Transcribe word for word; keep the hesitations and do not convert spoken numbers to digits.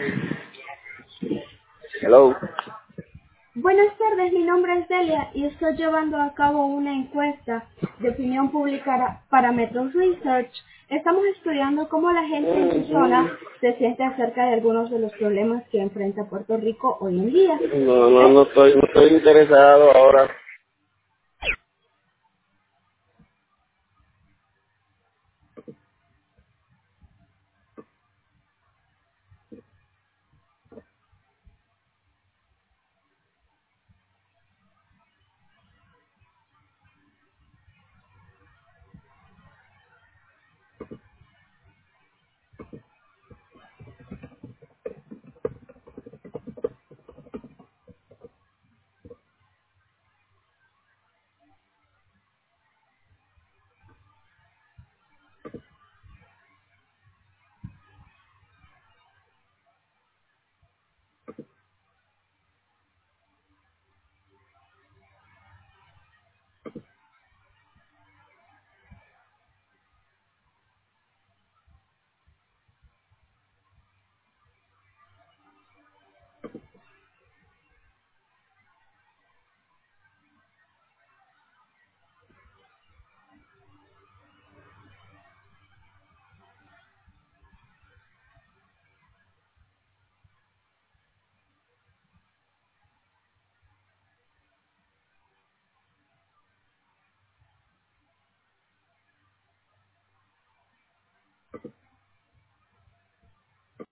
Hello. Buenas tardes, mi nombre es Delia y estoy llevando a cabo una encuesta de opinión pública para Metro Research. Estamos estudiando cómo la gente en su zona se siente acerca de algunos de los problemas que enfrenta Puerto Rico hoy en día. No, no, no estoy, no estoy interesado ahora.